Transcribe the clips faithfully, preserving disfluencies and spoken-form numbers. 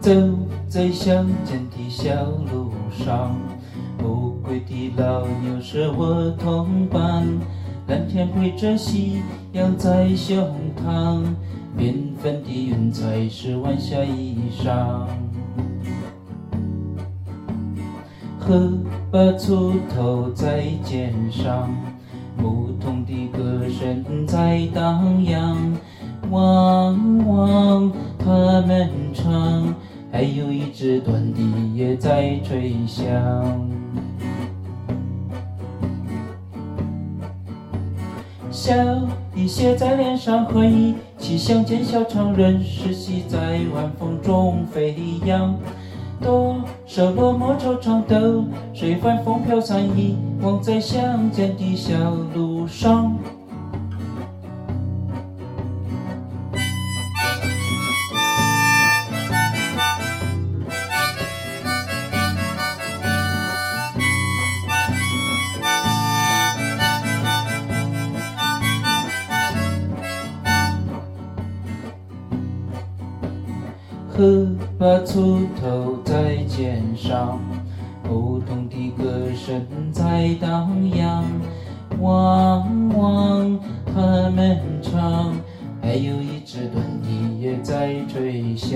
走在乡间的小路上，乌龟的老牛是我同伴，蓝天陪着夕阳在胸膛，缤纷的云彩是晚霞衣裳。河把锄头在肩上，牧童的歌声在荡漾，汪汪他们唱，还有一支短笛也在吹响。笑意写在脸上，回忆起乡间小唱，任世袭在晚风中飞扬。多少落寞惆怅都随晚风飘散，遗忘在乡间的小路上。河把锄头在肩上，牧童的歌声在荡漾，汪汪他们唱，还有一支短笛也在吹响，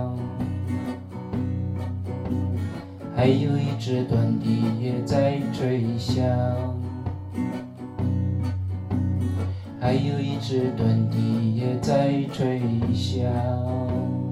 还有一支短笛也在吹响，还有一支短笛也在吹响。